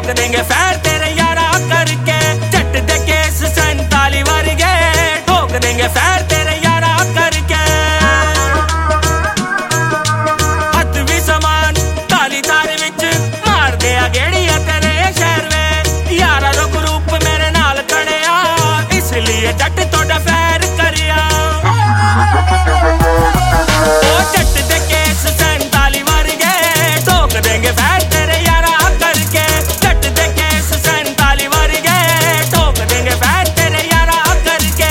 ठोक देंगे फैर तेरे यारा करके, जट दे केस 47 वर्गे ठोक देंगे फैर तेरे यारा करके। हथ भी समान काली तार विच मार दिया गेड़िया तेरे शहर में, यारा दा ग्रुप मेरे नाल खड़िया इसलिए जट तोड़ा फैर करिया। ओ जट दे केस 47 वर्गे ठोक देंगे फैर तेरे यारा करके, जट दे केस 47 वर्गे ठोक देंगे फैर तेरे यारा करके।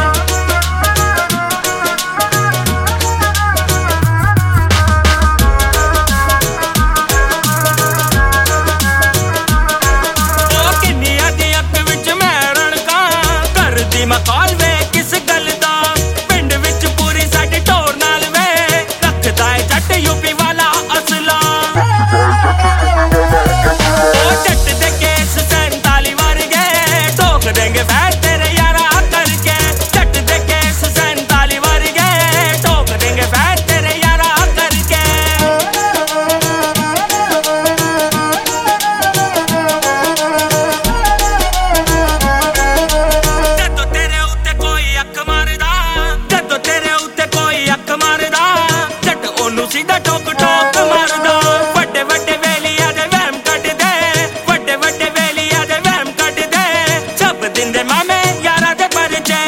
ओ किन्निया दी अख विच मैं रणका कर दी मकाल वे किस गल दा, पिंड विच पूरी साडी टोर नाल वे रखदा है जट यूपी वाला असला। ओ जट दे केस 47 वर्गे ठोक देंगे फैर तेरे यारा करके, जट दे केस 47 वर्गे ठोक देंगे फैर तेरे यारा करके। जदों तेरे उत्ते कोई अख मारदा, जदों तेरे उत्ते कोई अख मारदा, जट ओनू सीधा ठोक ठोक मारदा। वड्डे वड्डे वेलिया दे वहम कट दे, वड्डे वड्डे वेलिया दे वहम कट दे, छप दिंदे मामे यारा दे परिचय।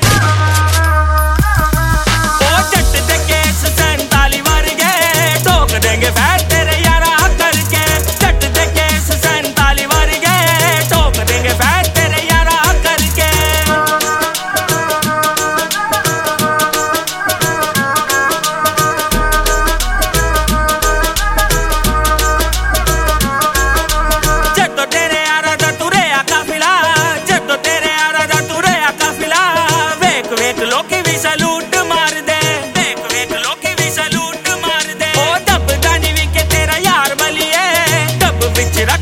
ओ जट दे केस 47 वर्गे ठोक देंगे फैर तेरे यारा करके, जट दे केस 47 वर्गे ठोक देंगे फैर तेरे यारा करके। जदों तेरे यारा दा तुरेया काफिला, जदों तेरे यारा दा तुरेया काफिला, वेख वेख लोकी भी सलूट मार दे, वेख वेख लोकी भी सलूट मार दे। ओ दबदा नी वी के तेरा यार बलिए, डब विच रख